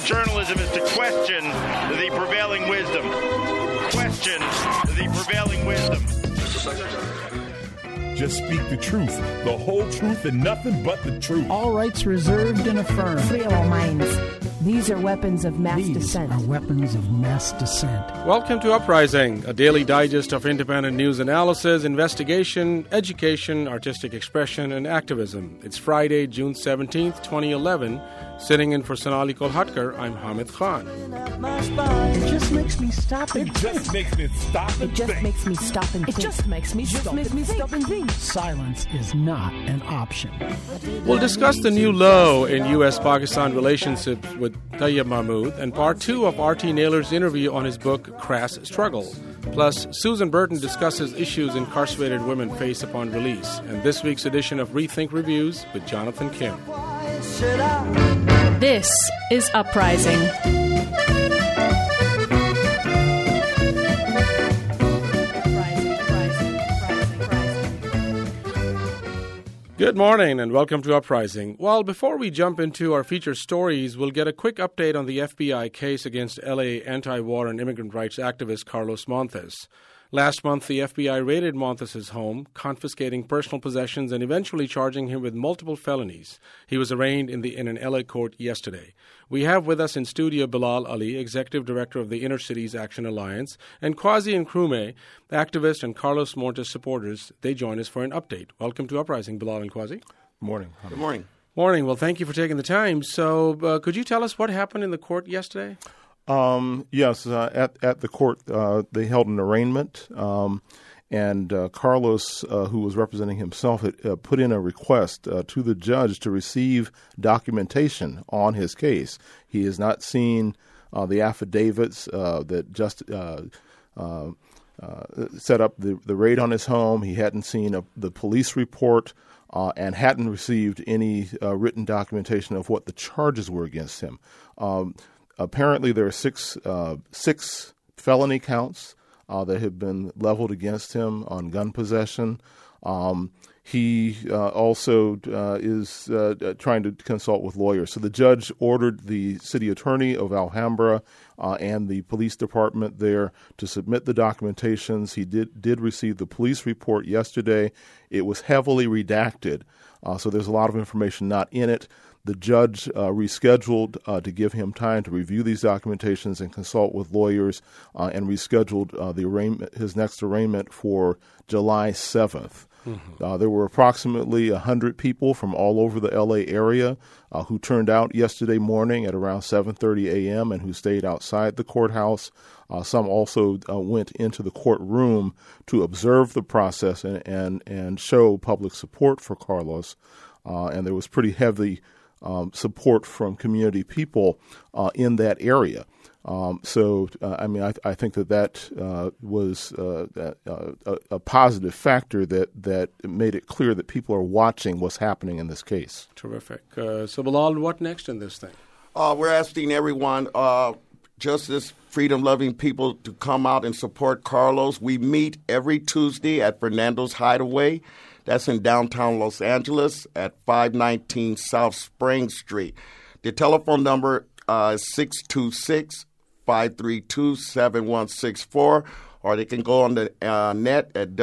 journalism is to question the prevailing wisdom. Question the prevailing wisdom. Mr. Secretary. Just speak the truth, the whole truth, and nothing but the truth. All rights reserved and affirmed. Free our minds. These are weapons of mass dissent. These are weapons of mass dissent. Welcome to Uprising, a daily digest of independent news analysis, investigation, education, artistic expression, and activism. It's Friday, June 17th, 2011. Sitting in for Sonali Kolhatkar, I'm Hamid Khan. It just makes me stop and It just makes me stop and It just think. makes me stop and think. It just makes me stop and think. Silence is not an option. We'll discuss the new low in U.S.-Pakistan relationships with Tayyip Mahmood and part two of R.T. Naylor's interview on his book, Crass Struggle. Plus, Susan Burton discusses issues incarcerated women face upon release. And this week's edition of Rethink Reviews with Jonathan Kim. This is Uprising. Good morning and welcome to Uprising. Well, before we jump into our featured stories, we'll get a quick update on the FBI case against LA anti-war and immigrant rights activist Carlos Montes. Last month, the FBI raided Montes' home, confiscating personal possessions and eventually charging him with multiple felonies. He was arraigned in an LA court yesterday. We have with us in studio Bilal Ali, Executive Director of the Inner Cities Action Alliance, and Quasi Nkrumah, activist and Carlos Montes supporters. They join us for an update. Welcome to Uprising, Bilal and Quasi. Morning. Good morning. Morning. Well, thank you for taking the time. So could you tell us what happened in the court yesterday? Yes, at the court, they held an arraignment, and Carlos, who was representing himself, had put in a request to the judge to receive documentation on his case. He has not seen the affidavits that just set up the raid on his home. He hadn't seen the police report and hadn't received any written documentation of what the charges were against him. Apparently, there are six felony counts that have been leveled against him on gun possession. He also is trying to consult with lawyers. So the judge ordered the city attorney of Alhambra and the police department there to submit the documentations. He did receive the police report yesterday. It was heavily redacted, so there's a lot of information not in it. The judge rescheduled to give him time to review these documentations and consult with lawyers and rescheduled his next arraignment for July 7th. Mm-hmm. There were approximately 100 people from all over the L.A. area who turned out yesterday morning at around 7:30 a.m. and who stayed outside the courthouse. Some also went into the courtroom to observe the process and show public support for Carlos. And there was pretty heavy support from community people in that area. I think that was a positive factor that made it clear that people are watching what's happening in this case. Terrific. So, Bilal, what next in this thing? We're asking everyone, justice, freedom-loving people to come out and support Carlos. We meet every Tuesday at Fernando's Hideaway. That's in downtown Los Angeles at 519 South Spring Street. The telephone number is 626-532-7164, or they can go on the net at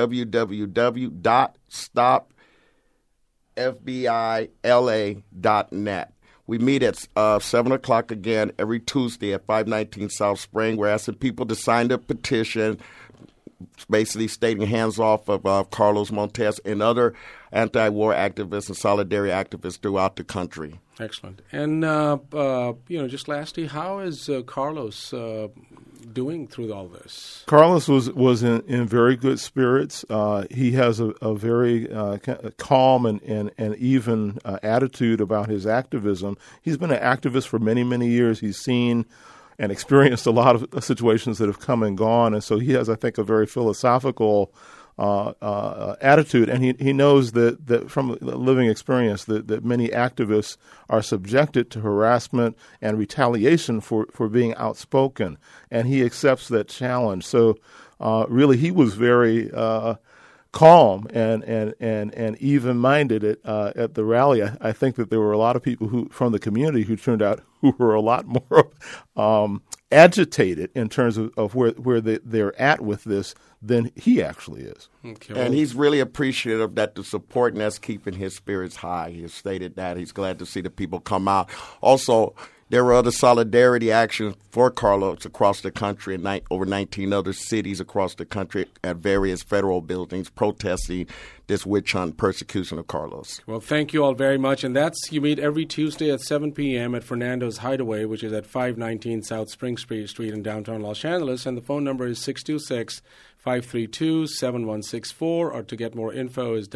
www.stopfbila.net. We meet at 7 o'clock again every Tuesday at 519 South Spring. We're asking people to sign the petition, basically stating hands off of Carlos Montes and other anti-war activists and solidarity activists throughout the country. Excellent. And, just lastly, how is Carlos doing through all this? Carlos was in very good spirits. He has a very calm and even attitude about his activism. He's been an activist for many, many years. He's seen and experienced a lot of situations that have come and gone. And so he has, I think, a very philosophical attitude. And he knows that from living experience that many activists are subjected to harassment and retaliation for being outspoken. And he accepts that challenge. So really he was very calm and even-minded at the rally. I think that there were a lot of people from the community who turned out who were a lot more agitated in terms of where they're at with this than he actually is. Okay. And he's really appreciative that the support, and that's keeping his spirits high. He has stated that. He's glad to see the people come out. Also, there were other solidarity actions for Carlos across the country in over 19 other cities across the country at various federal buildings protesting this witch hunt persecution of Carlos. Well, thank you all very much. And you meet every Tuesday at 7 p.m. at Fernando's Hideaway, which is at 519 South Spring Street in downtown Los Angeles. And the phone number is 626-532-7164. Or to get more info is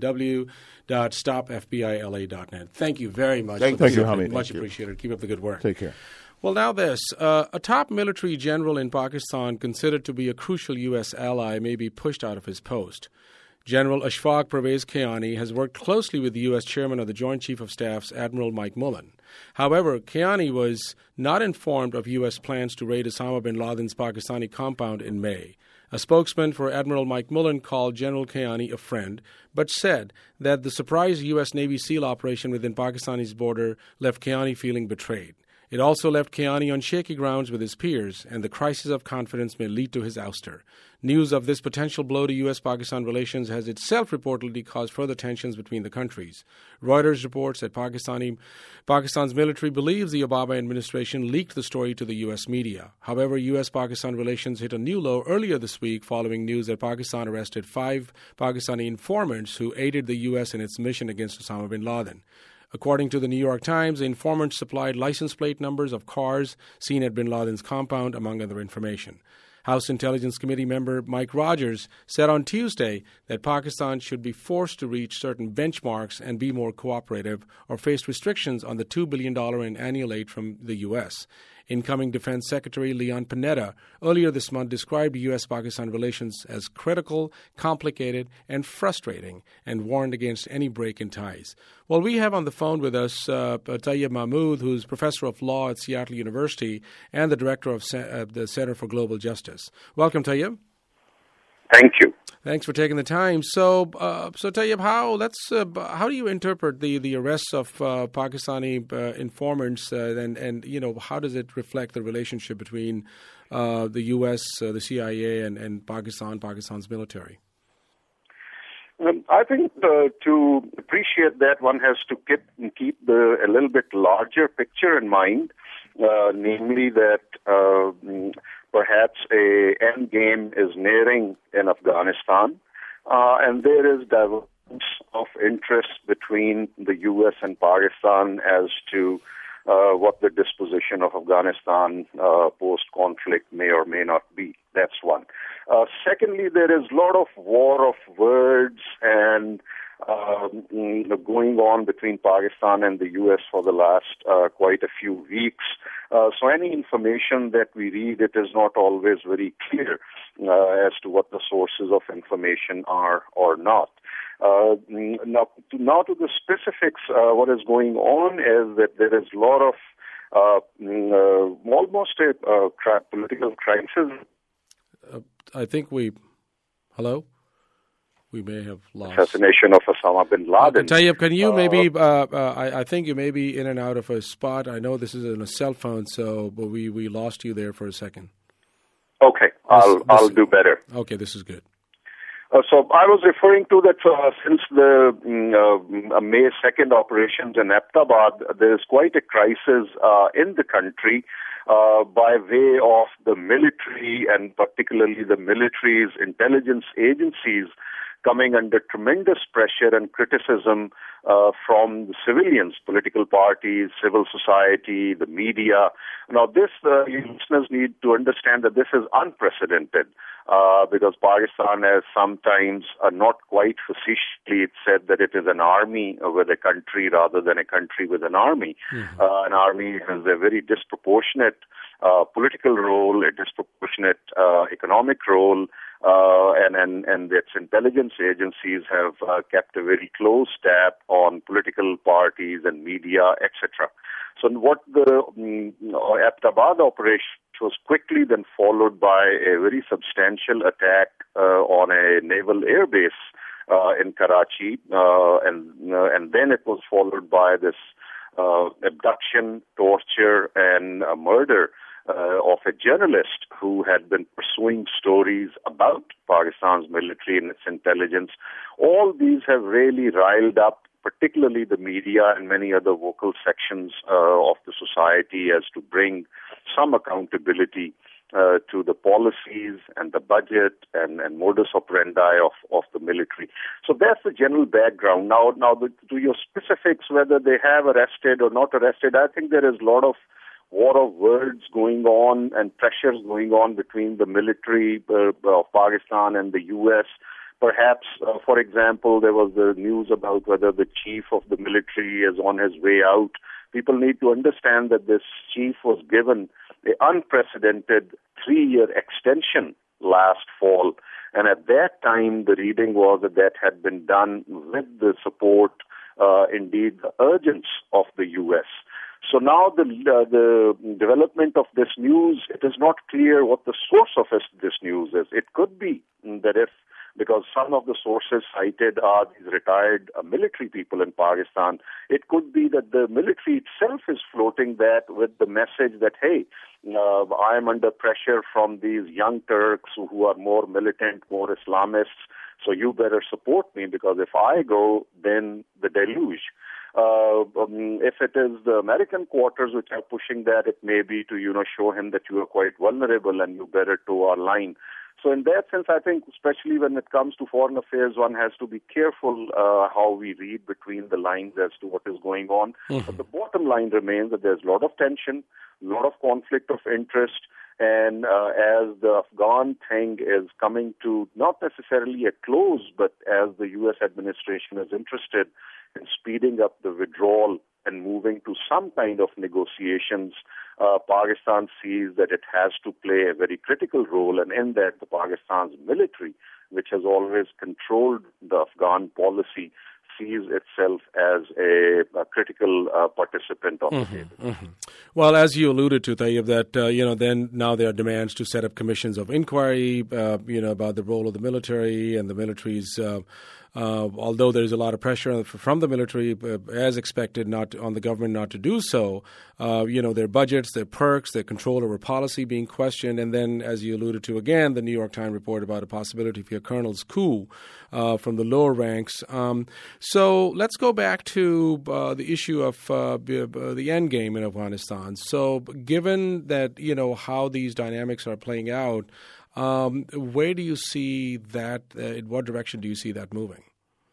www.stopfbila.net. Thank you very much. Thank you, Hamid. Much appreciated. Keep up the good work. Take care. Well, now this. A top military general in Pakistan considered to be a crucial U.S. ally may be pushed out of his post. General Ashfaq Pervez Kiani has worked closely with the U.S. chairman of the Joint Chief of Staff's Admiral Mike Mullen. However, Kiani was not informed of U.S. plans to raid Osama bin Laden's Pakistani compound in May. A spokesman for Admiral Mike Mullen called General Kiani a friend, but said that the surprise U.S. Navy SEAL operation within Pakistani's border left Kiani feeling betrayed. It also left Kiani on shaky grounds with his peers, and the crisis of confidence may lead to his ouster. News of this potential blow to U.S.-Pakistan relations has itself reportedly caused further tensions between the countries. Reuters reports that Pakistan's military believes the Obama administration leaked the story to the U.S. media. However, U.S.-Pakistan relations hit a new low earlier this week following news that Pakistan arrested 5 Pakistani informants who aided the U.S. in its mission against Osama bin Laden. According to the New York Times, the informants supplied license plate numbers of cars seen at bin Laden's compound, among other information. House Intelligence Committee member Mike Rogers said on Tuesday that Pakistan should be forced to reach certain benchmarks and be more cooperative or face restrictions on the $2 billion in annual aid from the U.S. Incoming Defense Secretary Leon Panetta earlier this month described U.S.-Pakistan relations as critical, complicated, and frustrating, and warned against any break in ties. Well, we have on the phone with us Tayyib Mahmood, who's professor of law at Seattle University and the director of the Center for Global Justice. Welcome, Tayyib. Thank you. Thanks for taking the time. So Tayyib, how do you interpret the arrests of Pakistani informants, and how does it reflect the relationship between the U.S., the CIA, and Pakistan's military? I think to appreciate that, one has to keep a little bit larger picture in mind, namely that perhaps a end game is nearing in Afghanistan, and there is divergence of interest between the U.S. and Pakistan as to what the disposition of Afghanistan post-conflict may or may not be. That's one. Secondly, there is a lot of war of words and going on between Pakistan and the U.S. for the last quite a few weeks. So any information that we read, it is not always very clear as to what the sources of information are or not. Now to the specifics, what is going on is that there is a lot of almost a political crisis. I think hello? We may have lost. Assassination of Osama bin Laden. Tayyib, can you maybe, I think you may be in and out of a spot. I know this is on a cell phone, but we lost you there for a second. Okay, I'll do better. Okay, this is good. So I was referring to that since the May 2nd operations in Abbottabad, there is quite a crisis in the country by way of the military and particularly the military's intelligence agencies coming under tremendous pressure and criticism from the civilians, political parties, civil society, the media. Now, this, listeners need to understand that this is unprecedented because Pakistan has sometimes not quite facetiously said that it is an army with a country rather than a country with an army. Mm-hmm. An army has a very disproportionate political role, a disproportionate economic role, and its intelligence agencies have kept a very close tab on political parties and media, etc. So what the Abbottabad operation was quickly then followed by a very substantial attack on a naval air base in Karachi, and then it was followed by this abduction, torture, and murder of a journalist who had been pursuing stories about Pakistan's military and its intelligence. All these have really riled up particularly the media and many other vocal sections of the society as to bring some accountability to the policies and the budget and modus operandi of the military. So that's the general background. Now to your specifics, whether they have arrested or not arrested, I think there is a lot of war of words going on and pressures going on between the military of Pakistan and the U.S. Perhaps, for example, there was the news about whether the chief of the military is on his way out. People need to understand that this chief was given an unprecedented 3-year extension last fall. And at that time, the reading was that had been done with the support, indeed, the urgence of the U.S. So now the development of this news, it is not clear what the source of this news is. It could be that because some of the sources cited are these retired military people in Pakistan, it could be that the military itself is floating that with the message that, hey, I am under pressure from these young Turks who are more militant, more Islamists, so you better support me because if I go, then the deluge. If it is the American quarters which are pushing that, it may be to, show him that you are quite vulnerable and you better toe our line. So in that sense, I think especially when it comes to foreign affairs, one has to be careful how we read between the lines as to what is going on. Mm-hmm. But the bottom line remains that there's a lot of tension, a lot of conflict of interest, and as the Afghan thing is coming to not necessarily a close, but as the U.S. administration is interested in speeding up the withdrawal and moving to some kind of negotiations, Pakistan sees that it has to play a very critical role, and in that the Pakistan's military, which has always controlled the Afghan policy, sees itself as a critical participant of the table. Mm-hmm. Well, as you alluded to, Tayyib, that then now there are demands to set up commissions of inquiry, about the role of the military and the military's. Although there is a lot of pressure from the military, as expected, not on the government not to do so, their budgets, their perks, their control over policy being questioned, and then, as you alluded to again, the New York Times report about a possibility for a colonel's coup from the lower ranks. So let's go back to the issue of the end game in Afghanistan. So given that, how these dynamics are playing out, where do you see that, in what direction do you see that moving?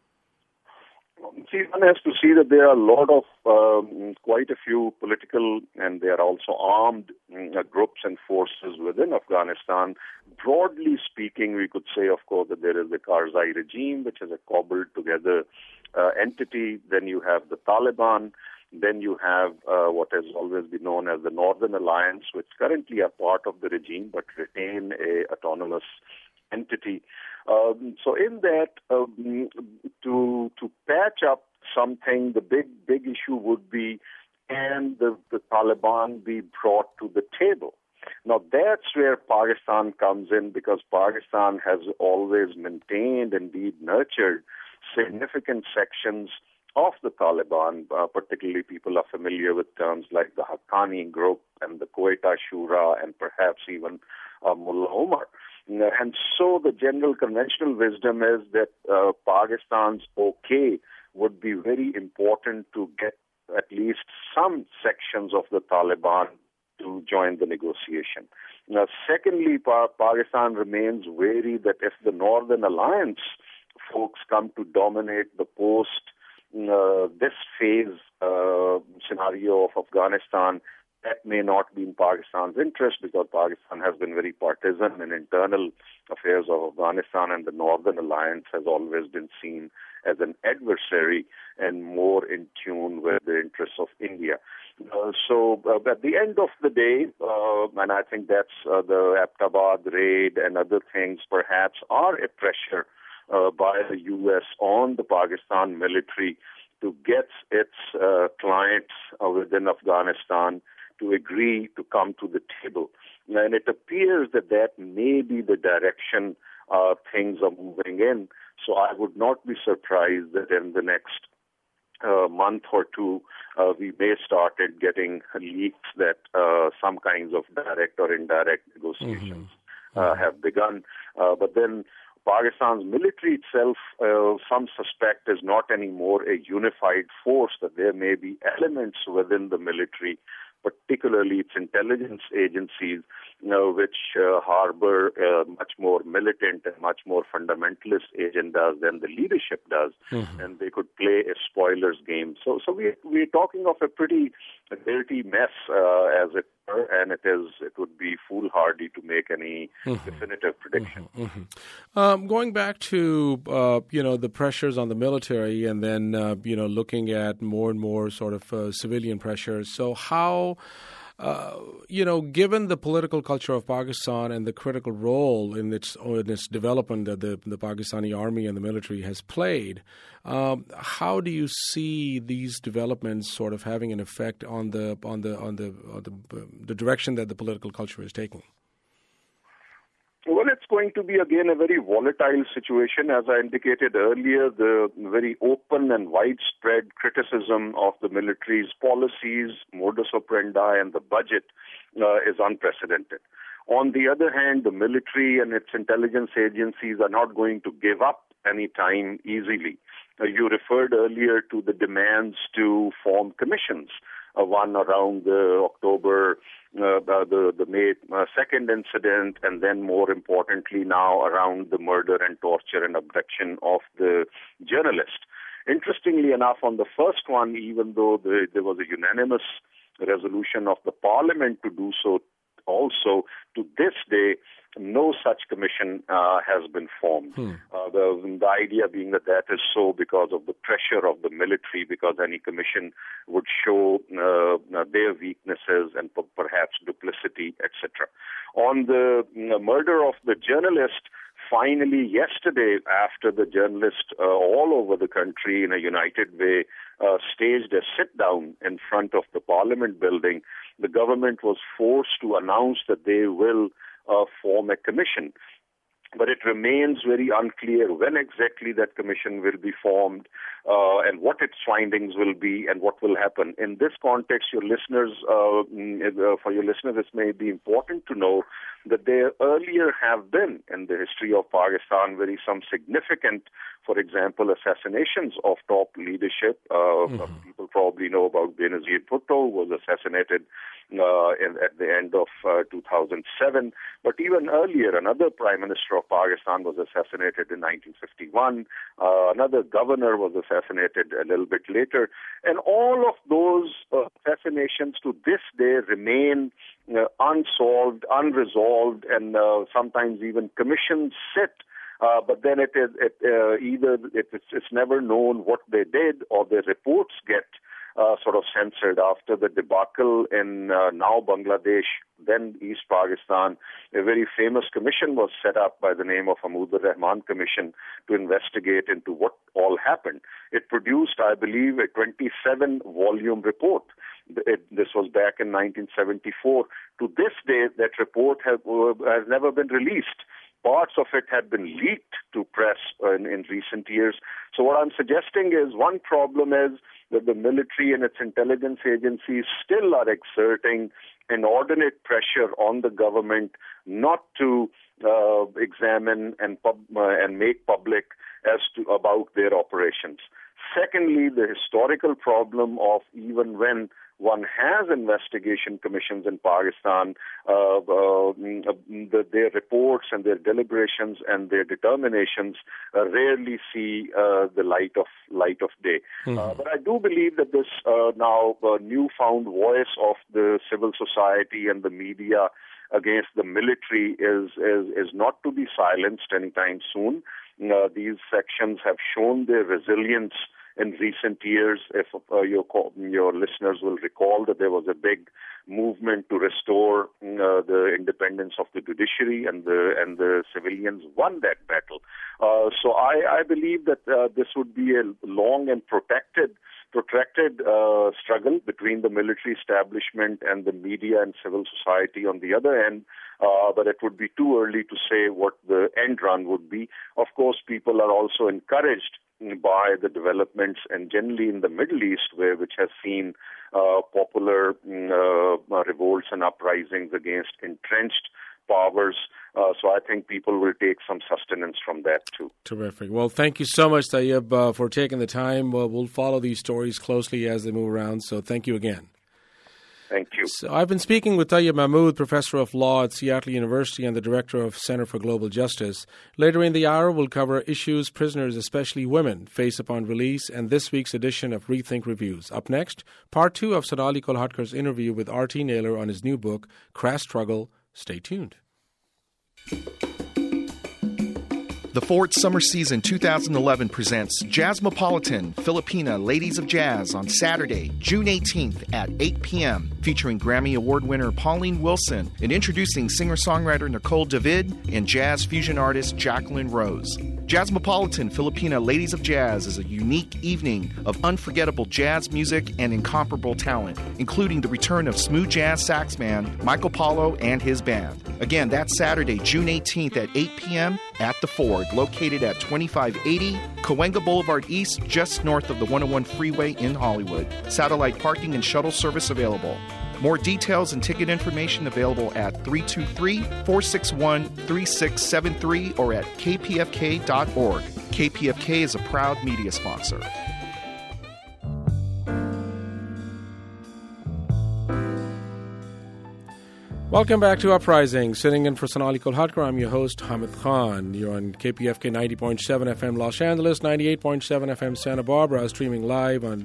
See, one has to see that there are a lot of, quite a few political and there are also armed groups and forces within Afghanistan. Broadly speaking, we could say, of course, that there is the Karzai regime, which is a cobbled together entity. Then you have the Taliban. Then you have what has always been known as the Northern Alliance, which currently are part of the regime but retain a autonomous entity. So in that, to patch up something, the big issue would be, can the Taliban be brought to the table? Now that's where Pakistan comes in, because Pakistan has always maintained, indeed nurtured, significant sections of the Taliban, particularly people are familiar with terms like the Haqqani group and the Quetta Shura and perhaps even Mullah Omar. And so the general conventional wisdom is that Pakistan's okay would be very important to get at least some sections of the Taliban to join the negotiation. Now, secondly, Pakistan remains wary that if the Northern Alliance folks come to dominate the this phase scenario of Afghanistan, that may not be in Pakistan's interest, because Pakistan has been very partisan in internal affairs of Afghanistan, and the Northern Alliance has always been seen as an adversary and more in tune with the interests of India. So at the end of the day, and I think that's the Abbottabad raid and other things perhaps are a pressure by the U.S. on the Pakistan military to get its clients within Afghanistan to agree to come to the table. And it appears that may be the direction things are moving in. So I would not be surprised that in the next month or two, we may start getting leaks that some kinds of direct or indirect negotiations have begun. But then Pakistan's military itself, some suspect, is not anymore a unified force, that there may be elements within the military, particularly its intelligence agencies, which harbor much more militant and much more fundamentalist agendas than the leadership does, and they could play a spoilers game. So we're talking of a pretty dirty mess, as it were, and it would be foolhardy to make any definitive prediction. Going back to the pressures on the military, and then looking at more and more sort of civilian pressures. So how, given the political culture of Pakistan and the critical role in its development that the Pakistani army and the military has played, how do you see these developments sort of having an effect on the direction that the political culture is taking? Well, it's going to be, again, a very volatile situation. As I indicated earlier, the very open and widespread criticism of the military's policies, modus operandi, and the budget is unprecedented. On the other hand, the military and its intelligence agencies are not going to give up any time easily. You referred earlier to the demands to form commissions. One around the October, the May 2nd incident, and then more importantly now around the murder and torture and abduction of the journalist. Interestingly enough, on the first one, even though there was a unanimous resolution of the parliament to do so, also to this day, no such commission has been formed. The idea being that is so because of the pressure of the military, because any commission would show their weaknesses and perhaps duplicity, etc. On the murder of the journalist, finally yesterday, after the journalist all over the country in a united way staged a sit-down in front of the parliament building, the government was forced to announce that they will form a commission. But it remains very unclear when exactly that commission will be formed and what its findings will be and what will happen. In this context, for your listeners, it may be important to know that there earlier have been in the history of Pakistan some significant, for example, assassinations of top leadership. People probably know about Benazir Bhutto, who was assassinated at the end of 2007. But even earlier, another prime minister of Pakistan was assassinated in 1951. Another governor was assassinated a little bit later. And all of those assassinations to this day remain unsolved, unresolved, and sometimes even commissions sit. But then it's never known what they did, or the reports get sort of censored. After the debacle in now Bangladesh, then East Pakistan, a very famous commission was set up by the name of Mahmood Rahman Commission to investigate into what all happened. It produced, I believe, a 27-volume report. This was back in 1974. To this day, that report has never been released. Parts of it had been leaked to press in recent years. So what I'm suggesting is one problem is that the military and its intelligence agencies still are exerting inordinate pressure on the government not to examine and make public about their operations. Secondly, the historical problem of even when one has investigation commissions in Pakistan, their reports and their deliberations and their determinations rarely see the light of day. But I do believe that this now newfound voice of the civil society and the media against the military is not to be silenced anytime soon. These sections have shown their resilience in recent years. If your listeners will recall that there was a big movement to restore the independence of the judiciary, and the civilians won that battle. So I believe that this would be a long and protracted heated struggle between the military establishment and the media and civil society on the other end, but it would be too early to say what the end run would be. Of course, people are also encouraged by the developments, and generally in the Middle East, which has seen popular revolts and uprisings against entrenched powers. So I think people will take some sustenance from that too. Terrific. Well, thank you so much, Tayyib, for taking the time. We'll follow these stories closely as they move around. So thank you again. Thank you. So I've been speaking with Tayyib Mahmood, Professor of Law at Seattle University and the Director of Center for Global Justice. Later in the hour, we'll cover issues prisoners, especially women, face upon release and this week's edition of Rethink Reviews. Up next, part 2 of Sonali Kolhatkar's interview with R.T. Naylor on his new book, Crass Struggle. Stay tuned. The Ford Summer Season 2011 presents Jazzmopolitan Filipina Ladies of Jazz on Saturday, June 18th at 8 p.m., featuring Grammy Award winner Pauline Wilson and introducing singer-songwriter Nicole David and jazz fusion artist Jacqueline Rose. Jazzmopolitan Filipina Ladies of Jazz is a unique evening of unforgettable jazz music and incomparable talent, including the return of smooth jazz saxman Michael Paulo and his band. Again, that's Saturday, June 18th at 8 p.m. at the Ford, located at 2580 Cahuenga Boulevard East, just north of the 101 freeway in Hollywood. Satellite parking and shuttle service available. More details and ticket information available at 323-461-3673 or at kpfk.org. KPFK is a proud media sponsor. Welcome back to Uprising. Sitting in for Sonali Kolhatkar, I'm your host, Hamid Khan. You're on KPFK 90.7 FM Los Angeles, 98.7 FM Santa Barbara, streaming live on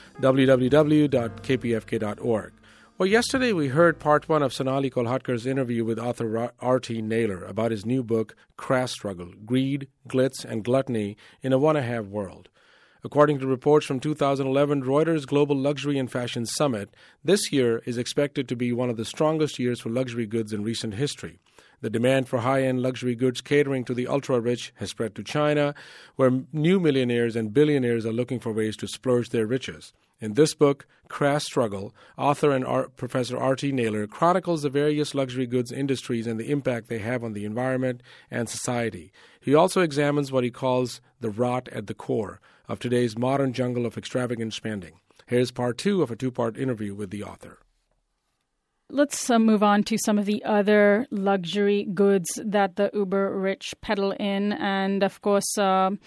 www.kpfk.org. Well, yesterday we heard part 1 of Sonali Kolhatkar's interview with author R.T. Naylor about his new book, Crass Struggle, Greed, Glitz, and Gluttony in a Want-to-Have World. According to reports from 2011 Reuters Global Luxury and Fashion Summit, this year is expected to be one of the strongest years for luxury goods in recent history. The demand for high-end luxury goods catering to the ultra-rich has spread to China, where new millionaires and billionaires are looking for ways to splurge their riches. In this book, Crass Struggle, author and Professor R.T. Naylor chronicles the various luxury goods industries and the impact they have on the environment and society. He also examines what he calls the rot at the core of today's modern jungle of extravagant spending. Here's part 2 of a 2-part interview with the author. Let's move on to some of the other luxury goods that the uber rich peddle in. And of course,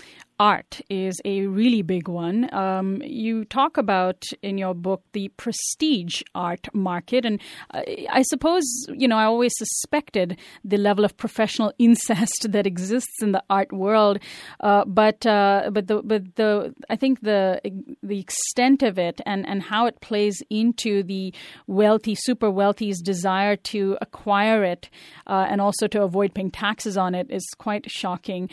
art is a really big one. You talk about in your book the prestige art market. And I suppose, I always suspected the level of professional incest that exists in the art world. But I think the extent of it and how it plays into the wealthy, super wealthy's desire to acquire it and also to avoid paying taxes on it is quite shocking.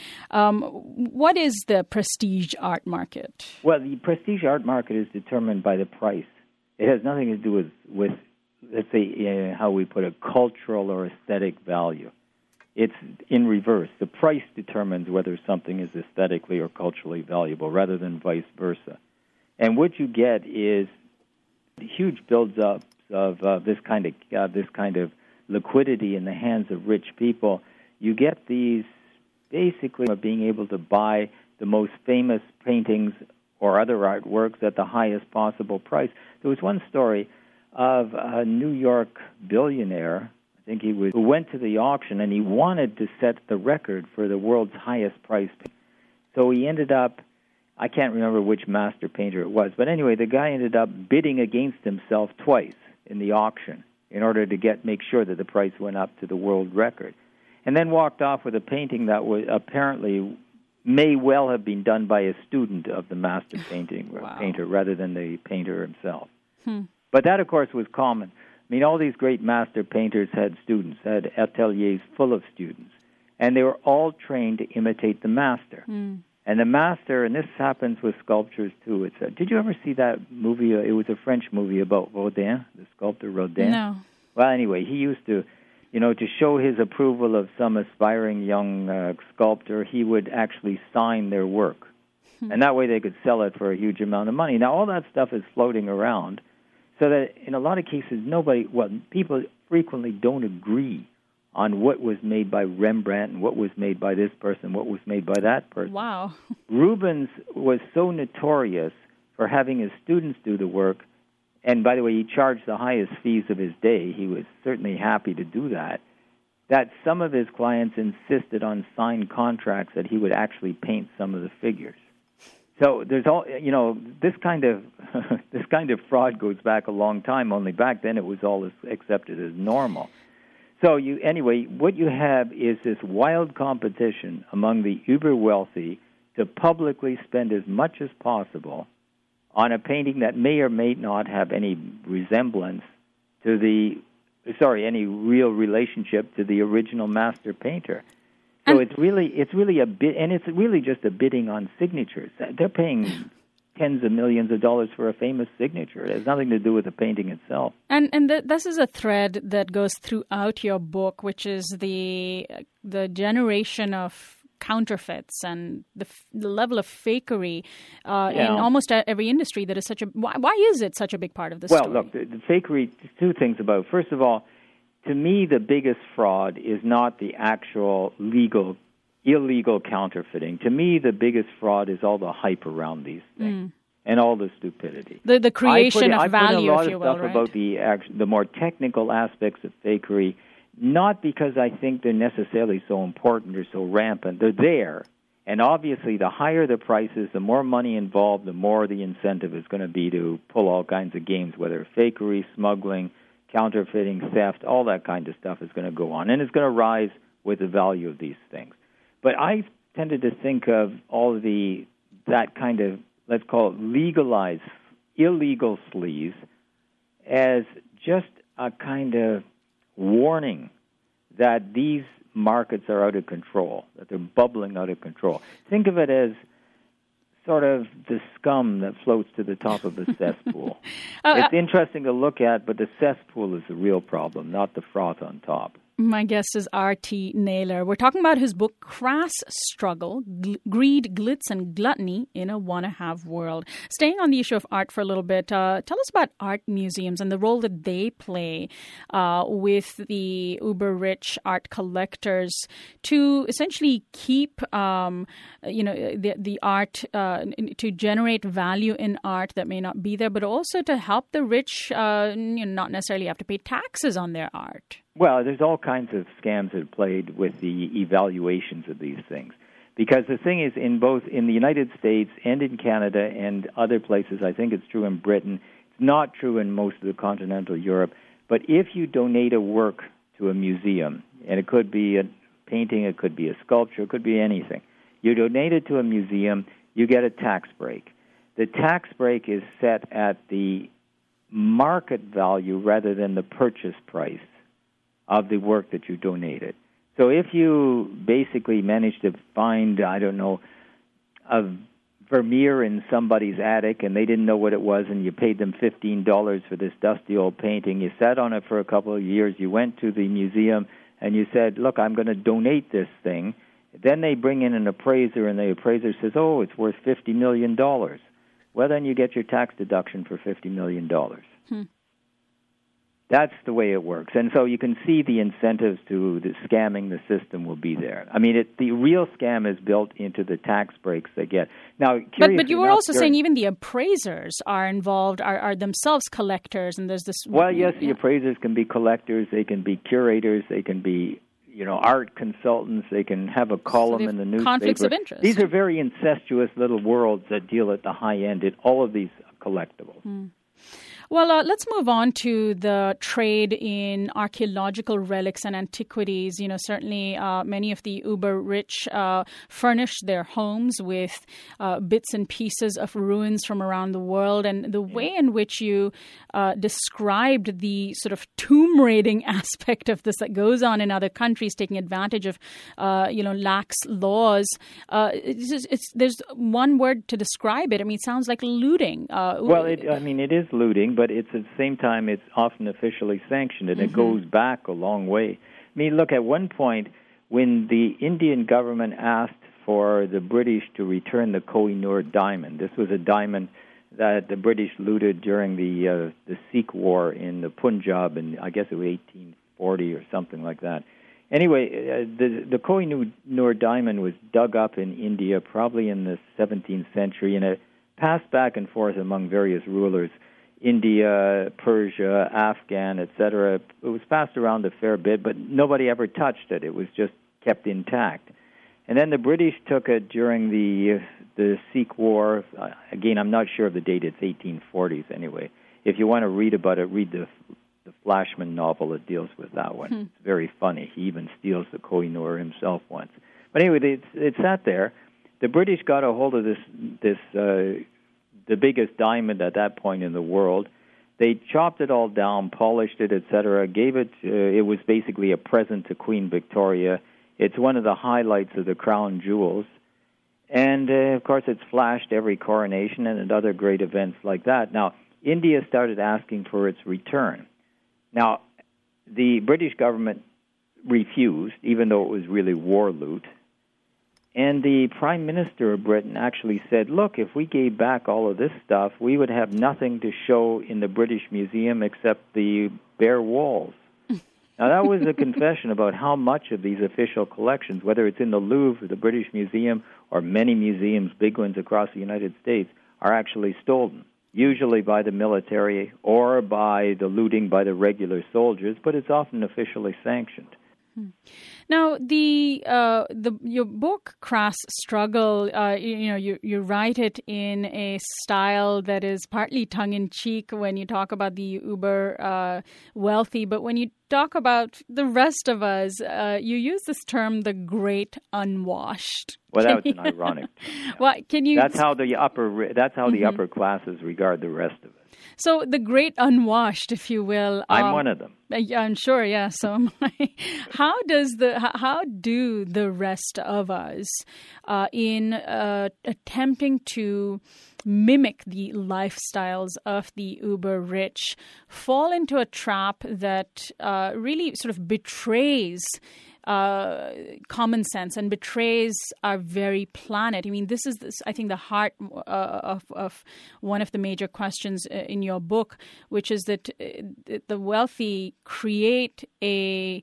What is the prestige art market? Well, the prestige art market is determined by the price. It has nothing to do with let's say, how we put it, cultural or aesthetic value. It's in reverse. The price determines whether something is aesthetically or culturally valuable, rather than vice versa. And what you get is huge builds-ups of this kind of liquidity in the hands of rich people. You get these basically being able to buy the most famous paintings or other artworks at the highest possible price. There was one story of a New York billionaire, I think he was, who went to the auction and he wanted to set the record for the world's highest price. So he ended up, I can't remember which master painter it was, but anyway, the guy ended up bidding against himself twice in the auction in order to make sure that the price went up to the world record, and then walked off with a painting that was apparently may well have been done by a student of the master painter rather than the painter himself. But that, of course, was common. I mean, all these great master painters had students, had ateliers full of students, and they were all trained to imitate the master. And the master, and this happens with sculptures too. Did you ever see that movie? It was a French movie about Rodin, the sculptor Rodin. No. Well, anyway, he used to, to show his approval of some aspiring young sculptor, he would actually sign their work. And that way they could sell it for a huge amount of money. Now, all that stuff is floating around, so that in a lot of cases, people frequently don't agree on what was made by Rembrandt and what was made by this person, what was made by that person. Wow. Rubens was so notorious for having his students do the work, and by the way, he charged the highest fees of his day. He was certainly happy to do that some of his clients insisted on signed contracts that he would actually paint some of the figures. So there's this kind of fraud goes back a long time. Only back then it was all accepted as normal. So what you have is this wild competition among the uber wealthy to publicly spend as much as possible on a painting that may or may not have any resemblance to any real relationship to the original master painter. So it's really a bit, and it's really just a bidding on signatures. They're paying tens of millions of dollars for a famous signature. It has nothing to do with the painting itself. And this is a thread that goes throughout your book, which is the generation of counterfeits and the level of fakery in almost every industry. That is such a why is it such a big part of the story? Well, look, the fakery. Two things about it. First of all, to me, the biggest fraud is not the actual illegal counterfeiting. To me, the biggest fraud is all the hype around these things and all the stupidity. The creation of value, if you will, I put a lot of stuff about the more technical aspects of fakery, not because I think they're necessarily so important or so rampant. They're there. And obviously, the higher the prices, the more money involved, the more the incentive is going to be to pull all kinds of games, whether fakery, smuggling, counterfeiting, theft, all that kind of stuff is going to go on. And it's going to rise with the value of these things. But I tended to think of all of that kind of, let's call it legalized, illegal sleaze as just a kind of warning that these markets are out of control, that they're bubbling out of control. Think of it as sort of the scum that floats to the top of the cesspool. It's interesting to look at, but the cesspool is the real problem, not the froth on top. My guest is R.T. Naylor. We're talking about his book, Crass Struggle, Greed, Glitz, and Gluttony in a Want-to-Have World. Staying on the issue of art for a little bit, tell us about art museums and the role that they play with the uber-rich art collectors to essentially keep, the art, to generate value in art that may not be there, but also to help the rich not necessarily have to pay taxes on their art. Well, there's all kinds of scams that are played with the evaluations of these things. Because the thing is, in the United States and in Canada and other places, I think it's true in Britain, it's not true in most of the continental Europe, but if you donate a work to a museum, and it could be a painting, it could be a sculpture, it could be anything, you donate it to a museum, you get a tax break. The tax break is set at the market value rather than the purchase price of the work that you donated. So if you basically manage to find, a Vermeer in somebody's attic and they didn't know what it was and you paid them $15 for this dusty old painting, you sat on it for a couple of years, you went to the museum and you said, look, I'm going to donate this thing. Then they bring in an appraiser and the appraiser says, oh, it's worth $50 million. Well, then you get your tax deduction for $50 million. That's the way it works. And so you can see the incentives to the scamming the system will be there. I mean, the real scam is built into the tax breaks they get. Now, but you were also saying even the appraisers are involved, are themselves collectors, and there's this... Well, yes, the appraisers can be collectors, they can be curators, they can be, art consultants, they can have a column in the newspaper. Conflicts of interest. These are very incestuous little worlds that deal at the high end in all of these collectibles. Well, let's move on to the trade in archaeological relics and antiquities. Certainly many of the uber-rich furnish their homes with bits and pieces of ruins from around the world. And the way in which you described the sort of tomb raiding aspect of this that goes on in other countries, taking advantage of, lax laws, there's one word to describe it. I mean, it sounds like looting. It is looting. But it's at the same time, it's often officially sanctioned, and it goes back a long way. I mean, look, at one point, when the Indian government asked for the British to return the Koh-i-Noor diamond. This was a diamond that the British looted during the Sikh War in the Punjab, and I guess it was 1840 or something like that. Anyway, the Koh-i-Noor diamond was dug up in India probably in the 17th century, and it passed back and forth among various rulers, India, Persia, Afghan, etc. It was passed around a fair bit, but nobody ever touched it. It was just kept intact. And then the British took it during the Sikh War. Again, I'm not sure of the date. It's 1840s anyway. If you want to read about it, read the Flashman novel that deals with that one. It's very funny. He even steals the Koh-i-Noor himself once. But anyway, it sat there. The British got a hold of the biggest diamond at that point in the world. They chopped it all down, polished it, etc., gave it, it was basically a present to Queen Victoria. It's one of the highlights of the crown jewels. And, of course, it's flashed every coronation and at other great events like that. Now, India started asking for its return. Now, the British government refused, even though it was really war loot. And the Prime Minister of Britain actually said, look, if we gave back all of this stuff, we would have nothing to show in the British Museum except the bare walls. Now, that was a confession about how much of these official collections, whether it's in the Louvre, the British Museum, or many museums, big ones across the United States, are actually stolen, usually by the military or by the looting by the regular soldiers, but it's often officially sanctioned. Now, your book, Crass Struggle, you write it in a style that is partly tongue-in-cheek when you talk about the uber wealthy, but when you talk about the rest of us, you use this term, the great unwashed. Well, that was an ironic term. Yeah. Well, can you? That's how the upper classes regard the rest of us. So the great unwashed, if you will. I'm one of them. I'm sure, yeah. So am I. How do the rest of us, in attempting to mimic the lifestyles of the uber rich, fall into a trap that really sort of betrays common sense and betrays our very planet? I mean, this is, I think, the heart of one of the major questions in your book, which is that the wealthy create a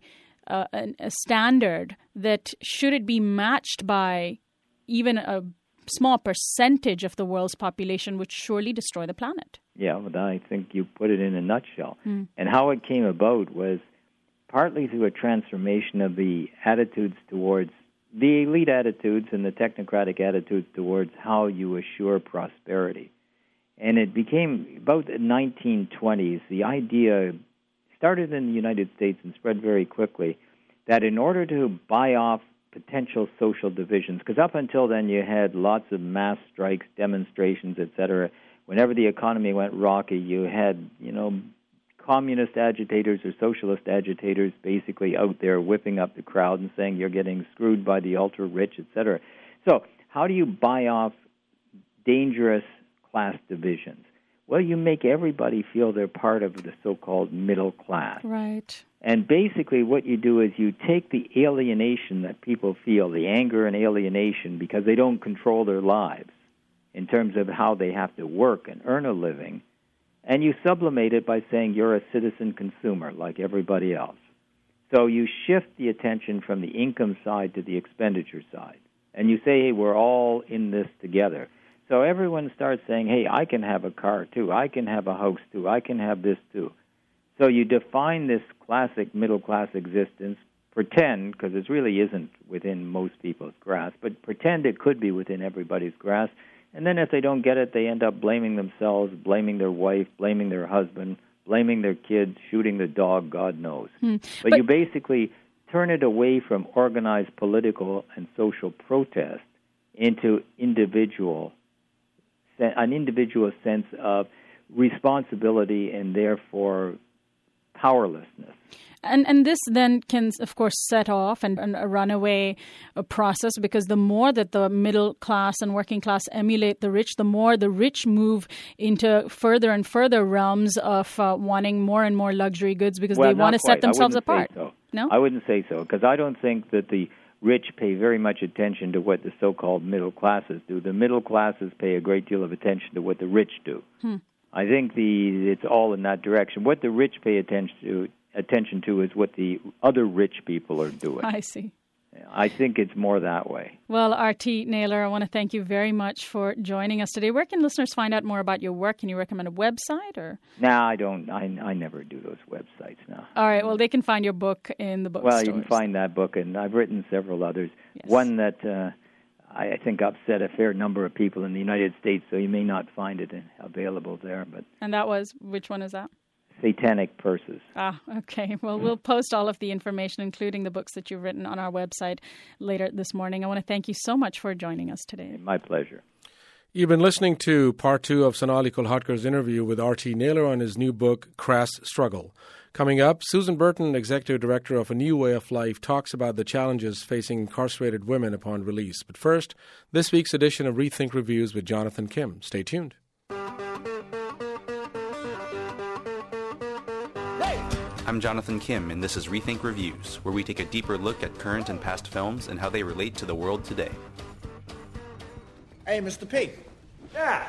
standard that, should it be matched by even a small percentage of the world's population, would surely destroy the planet. Yeah, well, I think you put it in a nutshell. And how it came about was partly through a transformation of the attitudes towards the elite attitudes and the technocratic attitudes towards how you assure prosperity. And it became, about the 1920s, the idea started in the United States and spread very quickly, that in order to buy off potential social divisions, because up until then you had lots of mass strikes, demonstrations, etc. Whenever the economy went rocky, you had, communist agitators or socialist agitators basically out there whipping up the crowd and saying you're getting screwed by the ultra-rich, etc. So how do you buy off dangerous class divisions? Well, you make everybody feel they're part of the so-called middle class. Right. And basically what you do is you take the alienation that people feel, the anger and alienation because they don't control their lives in terms of how they have to work and earn a living, and you sublimate it by saying you're a citizen consumer like everybody else. So you shift the attention from the income side to the expenditure side. And you say, hey, we're all in this together. So everyone starts saying, hey, I can have a car too, I can have a house too, I can have this too. So you define this classic middle-class existence, pretend, because it really isn't within most people's grasp, but pretend it could be within everybody's grasp. And then if they don't get it, they end up blaming themselves, blaming their wife, blaming their husband, blaming their kids, shooting the dog, God knows. But you basically turn it away from organized political and social protest into an individual sense of responsibility and therefore powerlessness. And this then can, of course, set off and a runaway process, because the more that the middle class and working class emulate the rich, the more the rich move into further and further realms of wanting more and more luxury goods because they want to set themselves apart. So. No? I wouldn't say so, because I don't think that the rich pay very much attention to what the so-called middle classes do. The middle classes pay a great deal of attention to what the rich do. I think it's all in that direction. What the rich pay attention to is what the other rich people are doing. I see. I think it's more that way. Well, R.T. Naylor, I want to thank you very much for joining us today. Where can listeners find out more about your work? Can you recommend a website? Or? No, I don't. I never do those websites now. All right. Well, they can find your book in the bookstores. Well, you can find that book, and I've written several others. Yes. One that I think upset a fair number of people in the United States, so you may not find it available there. And that was, which one is that? Satanic Purses. Okay. Well, we'll post all of the information, including the books that you've written, on our website later this morning. I want to thank you so much for joining us today. My pleasure. You've been listening to part 2 of Sonali Kolhatkar's interview with R.T. Naylor on his new book, Crass Struggle. Coming up, Susan Burton, Executive Director of A New Way of Life, talks about the challenges facing incarcerated women upon release. But first, this week's edition of Rethink Reviews with Jonathan Kim. Stay tuned. I'm Jonathan Kim, and this is Rethink Reviews, where we take a deeper look at current and past films and how they relate to the world today. Hey, Mr. Pig. Yeah.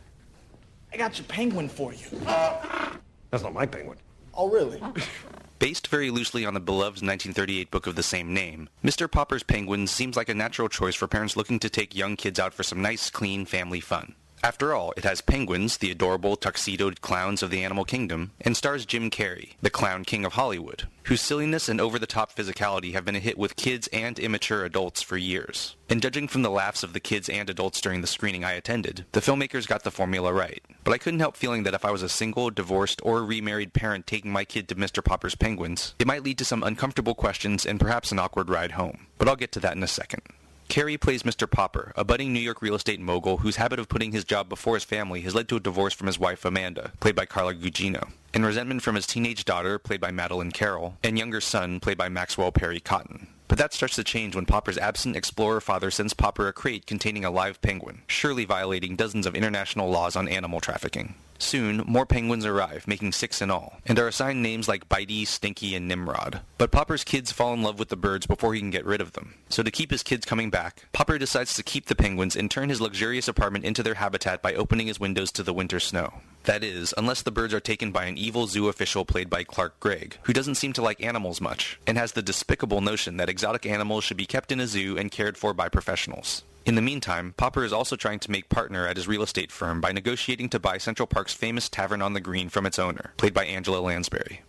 I got your penguin for you. That's not my penguin. Oh, really? Based very loosely on the beloved 1938 book of the same name, Mr. Popper's Penguins seems like a natural choice for parents looking to take young kids out for some nice, clean family fun. After all, it has penguins, the adorable tuxedoed clowns of the animal kingdom, and stars Jim Carrey, the clown king of Hollywood, whose silliness and over-the-top physicality have been a hit with kids and immature adults for years. And judging from the laughs of the kids and adults during the screening I attended, the filmmakers got the formula right. But I couldn't help feeling that if I was a single, divorced, or remarried parent taking my kid to Mr. Popper's Penguins, it might lead to some uncomfortable questions and perhaps an awkward ride home. But I'll get to that in a second. Carrey plays Mr. Popper, a budding New York real estate mogul whose habit of putting his job before his family has led to a divorce from his wife Amanda, played by Carla Gugino, and resentment from his teenage daughter, played by Madeline Carroll, and younger son, played by Maxwell Perry Cotton. But that starts to change when Popper's absent explorer father sends Popper a crate containing a live penguin, surely violating dozens of international laws on animal trafficking. Soon, more penguins arrive, making 6 in all, and are assigned names like Bitey, Stinky, and Nimrod. But Popper's kids fall in love with the birds before he can get rid of them. So to keep his kids coming back, Popper decides to keep the penguins and turn his luxurious apartment into their habitat by opening his windows to the winter snow. That is, unless the birds are taken by an evil zoo official played by Clark Gregg, who doesn't seem to like animals much, and has the despicable notion that exotic animals should be kept in a zoo and cared for by professionals. In the meantime, Popper is also trying to make partner at his real estate firm by negotiating to buy Central Park's famous Tavern on the Green from its owner, played by Angela Lansbury.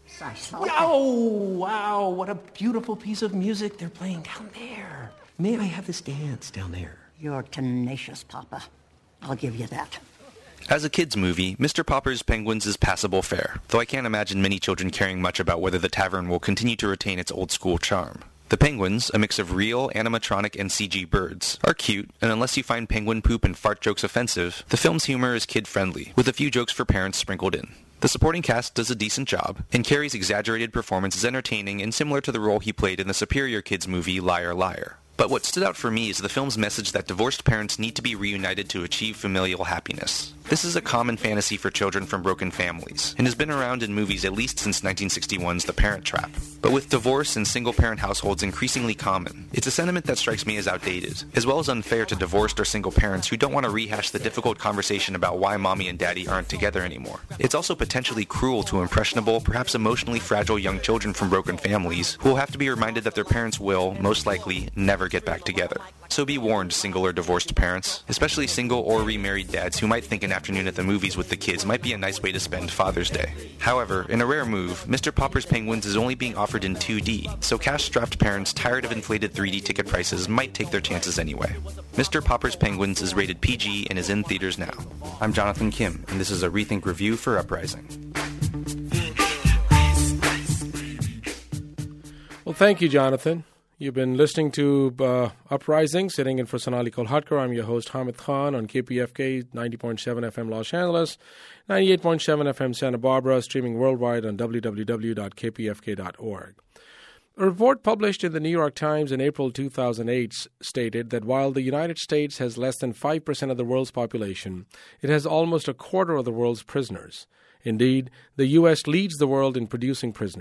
Oh, wow, what a beautiful piece of music they're playing down there. May I have this dance down there? You're tenacious, Papa. I'll give you that. As a kids' movie, Mr. Popper's Penguins is passable fare, though I can't imagine many children caring much about whether the tavern will continue to retain its old-school charm. The penguins, a mix of real, animatronic, and CG birds, are cute, and unless you find penguin poop and fart jokes offensive, the film's humor is kid-friendly, with a few jokes for parents sprinkled in. The supporting cast does a decent job, and Carrey's exaggerated performance is entertaining and similar to the role he played in the superior kids' movie Liar Liar. But what stood out for me is the film's message that divorced parents need to be reunited to achieve familial happiness. This is a common fantasy for children from broken families, and has been around in movies at least since 1961's The Parent Trap. But with divorce and single-parent households increasingly common, it's a sentiment that strikes me as outdated, as well as unfair to divorced or single parents who don't want to rehash the difficult conversation about why mommy and daddy aren't together anymore. It's also potentially cruel to impressionable, perhaps emotionally fragile young children from broken families who will have to be reminded that their parents will, most likely, never get back together. So be warned, single or divorced parents, especially single or remarried dads who might think an afternoon at the movies with the kids might be a nice way to spend Father's Day. However, in a rare move, Mr. Popper's Penguins is only being offered in 2D, so cash-strapped parents tired of inflated 3D ticket prices might take their chances anyway. Mr. Popper's Penguins is rated PG and is in theaters now. I'm Jonathan Kim, and this is a Rethink Review for Uprising. Well, thank you, Jonathan. You've been listening to Uprising, sitting in for Sonali Kolhatkar. I'm your host, Hamid Khan, on KPFK 90.7 FM Los Angeles, 98.7 FM Santa Barbara, streaming worldwide on www.kpfk.org. A report published in the New York Times in April 2008 stated that while the United States has less than 5% of the world's population, it has almost a quarter of the world's prisoners. Indeed, the U.S. leads the world in producing prisoners.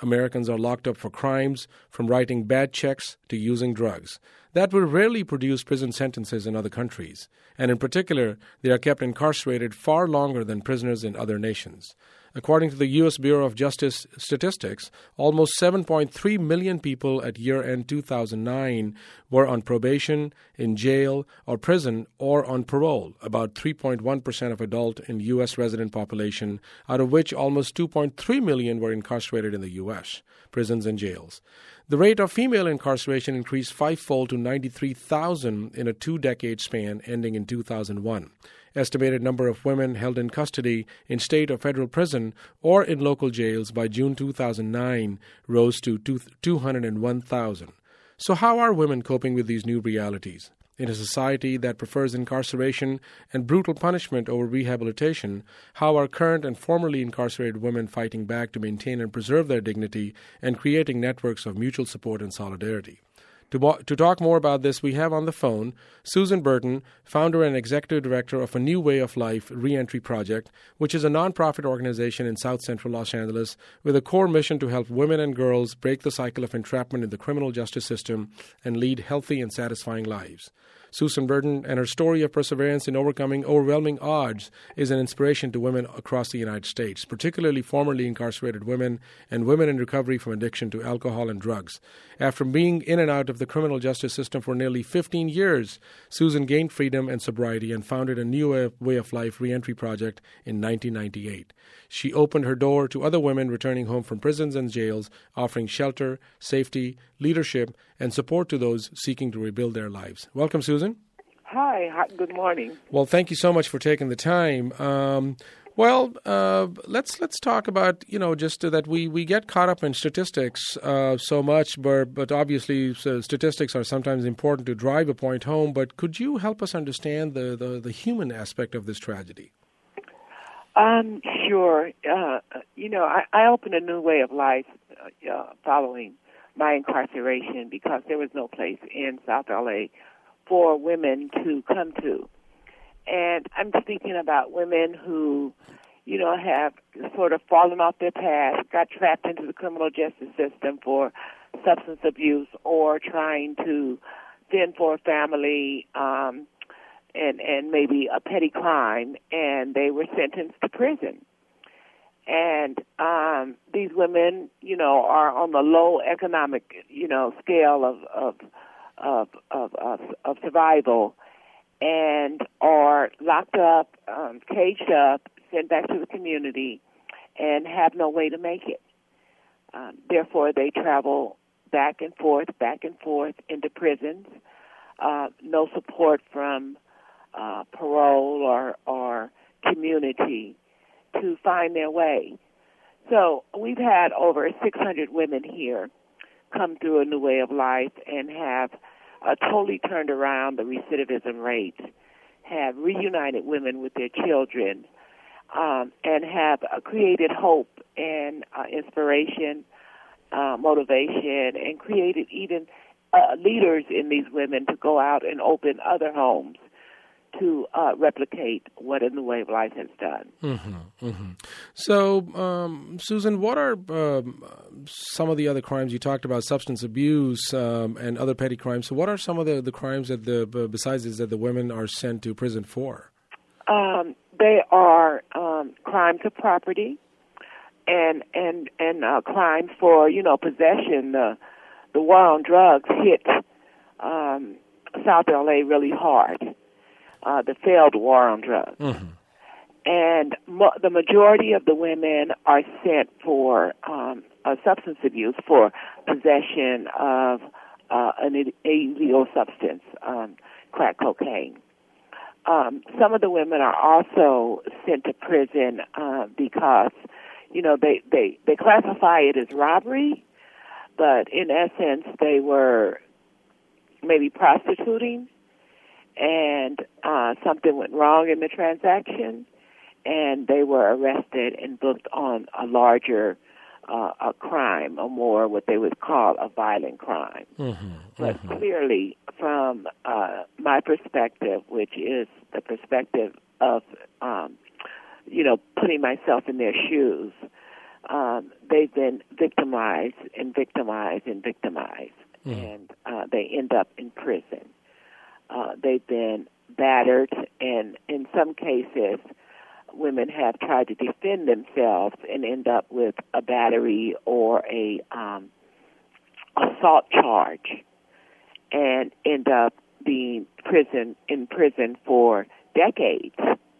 Americans are locked up for crimes, from writing bad checks to using drugs, that will rarely produce prison sentences in other countries, and in particular, they are kept incarcerated far longer than prisoners in other nations. According to the U.S. Bureau of Justice statistics, almost 7.3 million people at year-end 2009 were on probation, in jail or prison, or on parole, about 3.1% of adult in U.S. resident population, out of which almost 2.3 million were incarcerated in the U.S. prisons and jails. The rate of female incarceration increased fivefold to 93,000 in a two-decade span ending in 2001. Estimated number of women held in custody in state or federal prison or in local jails by June 2009 rose to 201,000. So how are women coping with these new realities? In a society that prefers incarceration and brutal punishment over rehabilitation, how are current and formerly incarcerated women fighting back to maintain and preserve their dignity and creating networks of mutual support and solidarity? To talk more about this, we have on the phone Susan Burton, founder and executive director of A New Way of Life Reentry Project, which is a nonprofit organization in South Central Los Angeles with a core mission to help women and girls break the cycle of entrapment in the criminal justice system and lead healthy and satisfying lives. Susan Burton and her story of perseverance in overcoming overwhelming odds is an inspiration to women across the United States, particularly formerly incarcerated women and women in recovery from addiction to alcohol and drugs. After being in and out of the criminal justice system for nearly 15 years, Susan gained freedom and sobriety and founded A New Way of Life Reentry Project in 1998. She opened her door to other women returning home from prisons and jails, offering shelter, safety, leadership, and support to those seeking to rebuild their lives. Welcome, Susan. Hi. Good morning. Well, thank you so much for taking the time. Let's talk about, just that we get caught up in statistics so much, but obviously statistics are sometimes important to drive a point home. But could you help us understand the human aspect of this tragedy? Sure. I opened A New Way of Life following my incarceration because there was no place in South LA for women to come to. And I'm speaking about women who, have sort of fallen off their path, got trapped into the criminal justice system for substance abuse or trying to fend for a family and maybe a petty crime, and they were sentenced to prison. And these women, are on the low economic, scale of survival, and are locked up, caged up, sent back to the community, and have no way to make it. Therefore, they travel back and forth into prisons. No support from parole or community to find their way. So we've had over 600 women here come through A New Way of Life and have totally turned around the recidivism rates, have reunited women with their children, and have created hope and inspiration, motivation, and created even leaders in these women to go out and open other homes to replicate what A New Way of Life has done. Mm-hmm, mm-hmm. So, Susan, what are some of the other crimes? You talked about substance abuse and other petty crimes. So what are some of the crimes that besides this that the women are sent to prison for? They are crimes of property and crimes for, possession. The war on drugs hit South LA really hard. The failed war on drugs. Mm-hmm. And the majority of the women are sent for substance abuse, for possession of an illegal substance, crack cocaine. Some of the women are also sent to prison because, they classify it as robbery, but in essence they were maybe prostituting, and something went wrong in the transaction, and they were arrested and booked on a larger a crime, or more what they would call a violent crime. Mm-hmm, but mm-hmm. Clearly, from my perspective, which is the perspective of, putting myself in their shoes, they've been victimized and victimized and victimized, and they end up in prison. They've been battered, and in some cases, women have tried to defend themselves and end up with a battery or a assault charge, and end up being in prison for decades.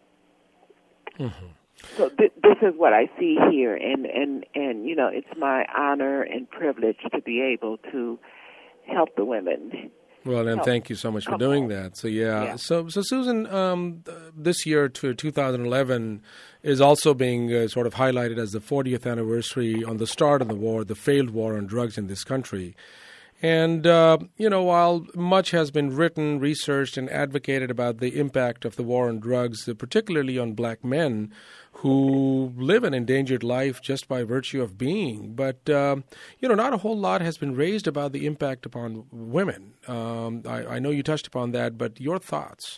So this is what I see here, and it's my honor and privilege to be able to help the women. Well, and thank you so much for doing that. So, yeah. So Susan, this year, 2011, is also being sort of highlighted as the 40th anniversary on the start of the war, the failed war on drugs in this country. And, while much has been written, researched, and advocated about the impact of the war on drugs, particularly on black men who live an endangered life just by virtue of being. But, not a whole lot has been raised about the impact upon women. I know you touched upon that, but your thoughts?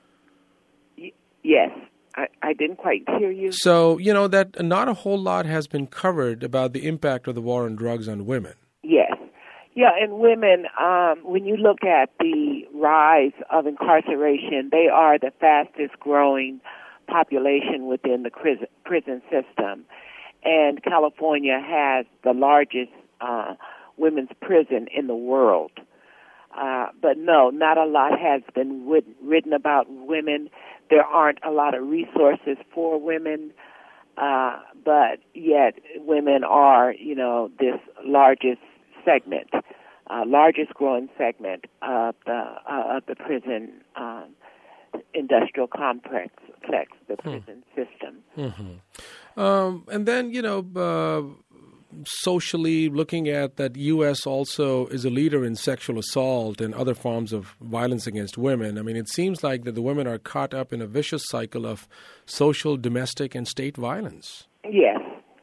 Yes. I didn't quite hear you. So, that not a whole lot has been covered about the impact of the war on drugs on women. Yes. Yeah, and women, when you look at the rise of incarceration, they are the fastest growing population within the prison system. And California has the largest women's prison in the world. But no, not a lot has been written about women. There aren't a lot of resources for women. But yet women are, this largest segment, largest growing segment of the prison industrial complex, the prison system. And then, socially, looking at that, U.S. also is a leader in sexual assault and other forms of violence against women. I mean, it seems like that the women are caught up in a vicious cycle of social, domestic, and state violence. Yes,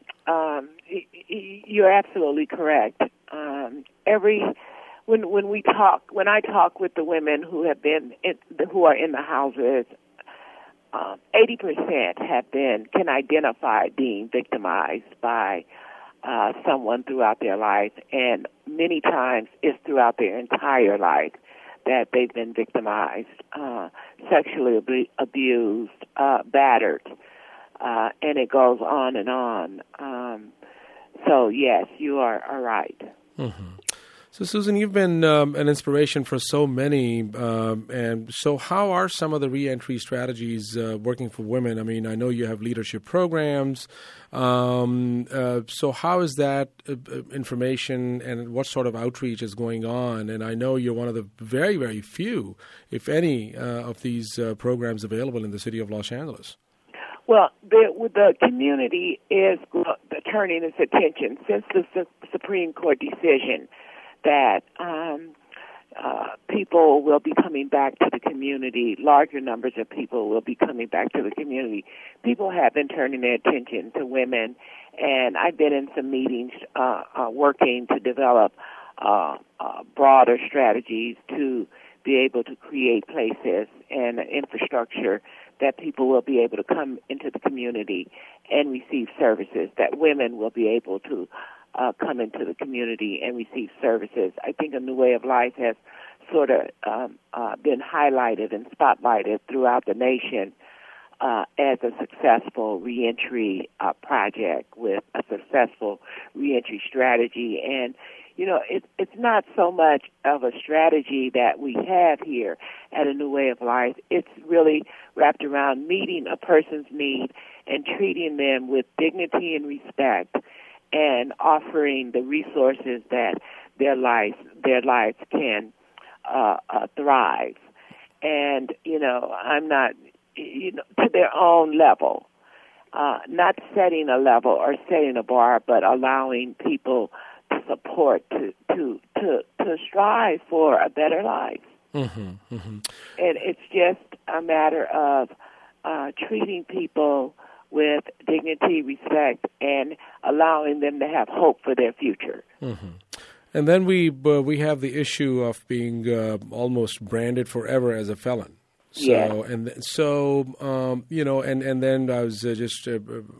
you're absolutely correct. When I talk with the women who are in the houses, 80% can identify being victimized by someone throughout their life, and many times it's throughout their entire life that they've been victimized, sexually abused, battered, and it goes on and on. So yes, you are right. So, Susan, you've been an inspiration for so many, and so how are some of the reentry strategies working for women? I mean, I know you have leadership programs, so how is that information and what sort of outreach is going on? And I know you're one of the very, very few, if any, of these programs available in the city of Los Angeles. Well, the community is turning its attention since the Supreme Court decision that people will be coming back to the community. Larger numbers of people will be coming back to the community. People have been turning their attention to women, and I've been in some meetings working to develop broader strategies to be able to create places and infrastructure that people will be able to come into the community and receive services, that women will be able to come into the community and receive services. I think A New Way of Life has sort of been highlighted and spotlighted throughout the nation as a successful reentry project with a successful reentry strategy. And, it's not so much of a strategy that we have here at A New Way of Life. It's really wrapped around meeting a person's need and treating them with dignity and respect, and offering the resources that their lives can thrive. And, I'm not, to their own level, not setting a level or setting a bar, but allowing people to support, to strive for a better life. And it's just a matter of treating people with dignity, respect, and allowing them to have hope for their future. And then we have the issue of being almost branded forever as a felon. So, yes. And then I was just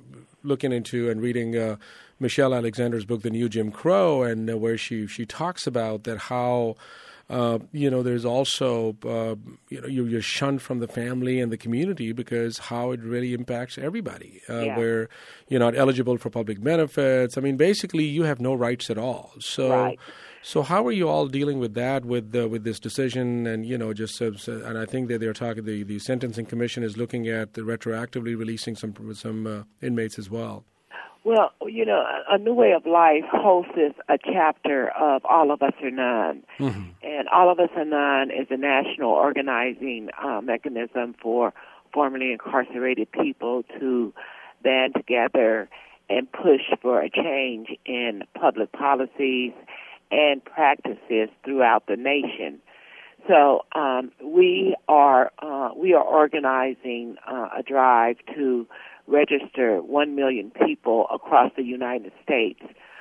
looking into and reading Michelle Alexander's book, The New Jim Crow, and where she talks about that how there's also, you're shunned from the family and the community because how it really impacts everybody, where you're not eligible for public benefits. I mean, basically, you have no rights at all. So how are you all dealing with that, with this decision? And, and I think that they're talking, the Sentencing Commission is looking at retroactively releasing some inmates as well. Well, A New Way of Life hosts a chapter of All of Us or None. Mm-hmm. And All of Us or None is a national organizing mechanism for formerly incarcerated people to band together and push for a change in public policies and practices throughout the nation. So we are organizing a drive to register 1 million people across the United States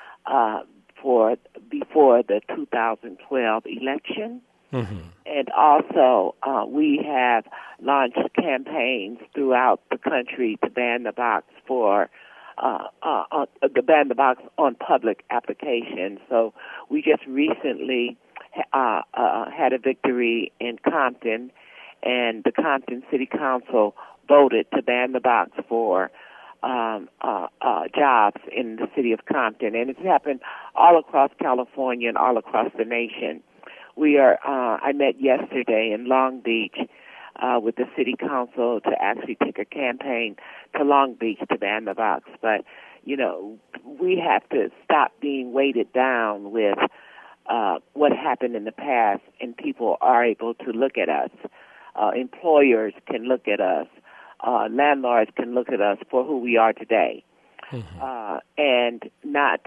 before the 2012 election. Mm-hmm. And also, we have launched campaigns throughout the country to ban the box on public applications. So we just recently had a victory in Compton, and the Compton City Council voted to ban the box for jobs in the city of Compton, and it's happened all across California and all across the nation. I met yesterday in Long Beach with the city council to actually take a campaign to Long Beach to ban the box. But, we have to stop being weighted down with what happened in the past, and people are able to look at us. Employers can look at us. Landlords can look at us for who we are today. Mm-hmm. And not,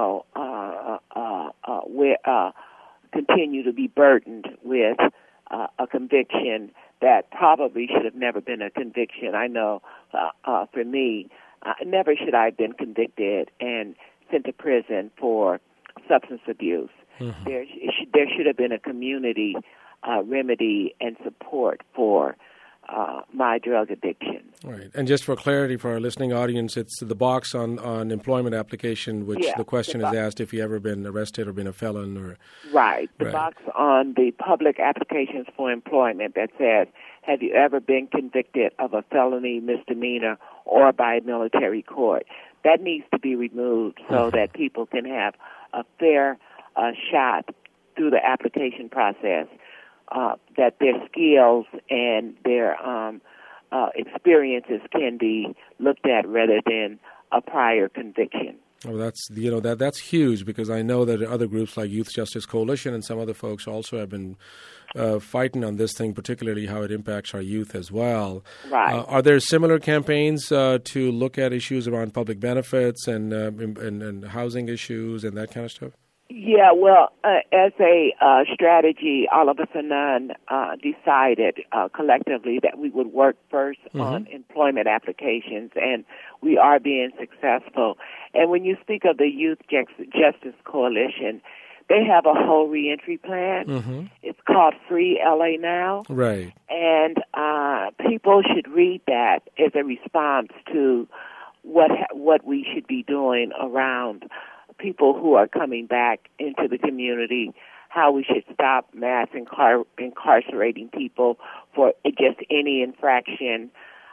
continue to be burdened with a conviction that probably should have never been a conviction. I know for me, never should I have been convicted and sent to prison for substance abuse. Mm-hmm. There should have been a community remedy and support for my drug addiction. Right. And just for clarity for our listening audience, it's the box on employment application, which the question is asked if you ever been arrested or been a felon or... Right. The box on the public applications for employment that says, have you ever been convicted of a felony, misdemeanor, or by a military court? That needs to be removed so that people can have a fair shot through the application process. That their skills and their experiences can be looked at rather than a prior conviction. Oh, that's huge, because I know that other groups like Youth Justice Coalition and some other folks also have been fighting on this thing, particularly how it impacts our youth as well. Right. Are there similar campaigns to look at issues around public benefits and housing issues and that kind of stuff? Yeah, well, as a strategy, All of Us or None decided collectively that we would work first on employment applications, and we are being successful. And when you speak of the Youth Justice Coalition, they have a whole reentry plan. Mm-hmm. It's called Free LA Now. Right. And people should read that as a response to what we should be doing around people who are coming back into the community, how we should stop mass incarcerating people for just any infraction.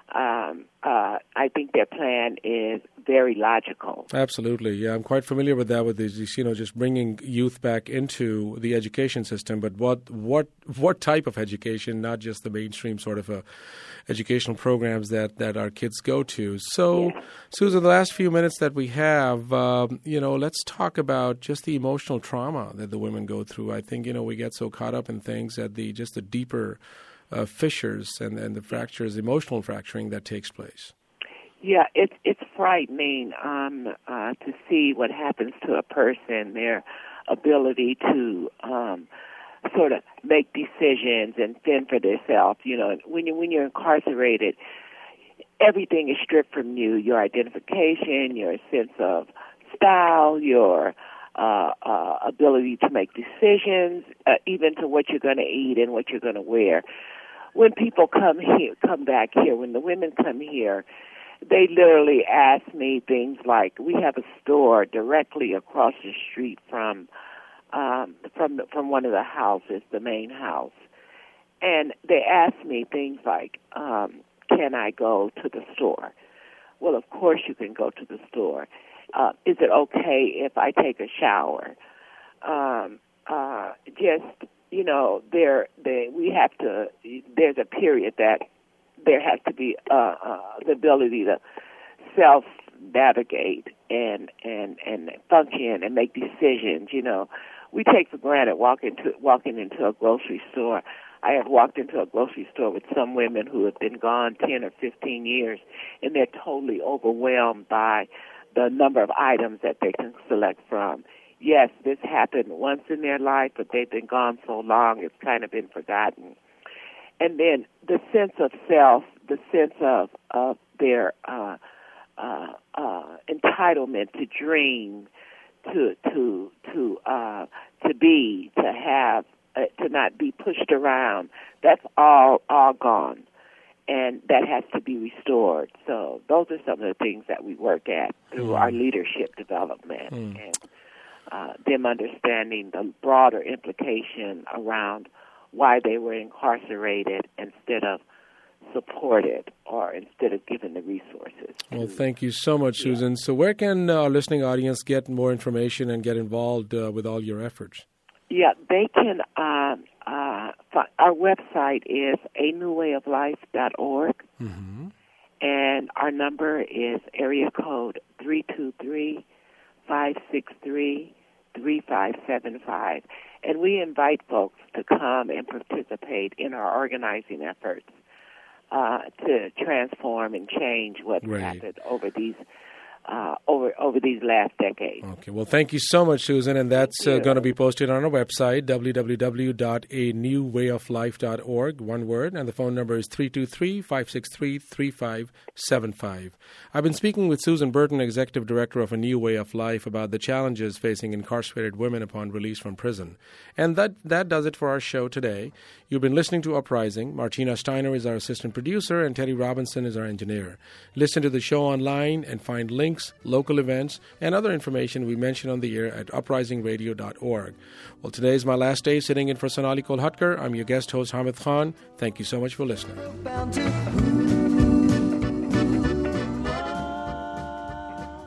I think their plan is very logical. Absolutely. Yeah, I'm quite familiar with that, with these, just bringing youth back into the education system. But what type of education, not just the mainstream sort of educational programs that our kids go to. So, yeah. Susan, the last few minutes that we have, let's talk about just the emotional trauma that the women go through. I think, we get so caught up in things that the deeper fissures and the fractures, emotional fracturing that takes place. Yeah, it's frightening to see what happens to a person, their ability to sort of make decisions and fend for themselves. When you're incarcerated, everything is stripped from you: your identification, your sense of style, your ability to make decisions, even to what you're going to eat and what you're going to wear. When people come back here, when the women come here, they literally ask me things like, we have a store directly across the street from one of the houses, the main house. And they ask me things like, can I go to the store? Well, of course you can go to the store. Is it okay if I take a shower? There's a period that there has to be the ability to self-navigate and function and make decisions. We take for granted walking into a grocery store. I have walked into a grocery store with some women who have been gone 10 or 15 years, and they're totally overwhelmed by the number of items that they can select from. Yes, this happened once in their life, but they've been gone so long, it's kind of been forgotten. And then the sense of self, the sense of their entitlement to dream, to be, to have, to not be pushed around. That's all gone, and that has to be restored. So those are some of the things that we work at through our leadership development and them understanding the broader implication around why they were incarcerated instead of supported or instead of given the resources. Well, thank you so much, Susan. So where can our listening audience get more information and get involved with all your efforts? Yeah, they can. Our website is anewwayoflife.org, and our number is area code 323-563-3575. And we invite folks to come and participate in our organizing efforts to transform and change what's happened over these last decades. Okay. Well, thank you so much, Susan. And that's going to be posted on our website, www.anewwayoflife.org, one word. And the phone number is 323-563-3575. I've been speaking with Susan Burton, Executive Director of A New Way of Life, about the challenges facing incarcerated women upon release from prison. And that does it for our show today. You've been listening to Uprising. Martina Steiner is our assistant producer, and Teddy Robinson is our engineer. Listen to the show online and find links, local events, and other information we mention on the air at uprisingradio.org. Well, today is my last day sitting in for Sonali Kolhatkar. I'm your guest host, Hamid Khan. Thank you so much for listening.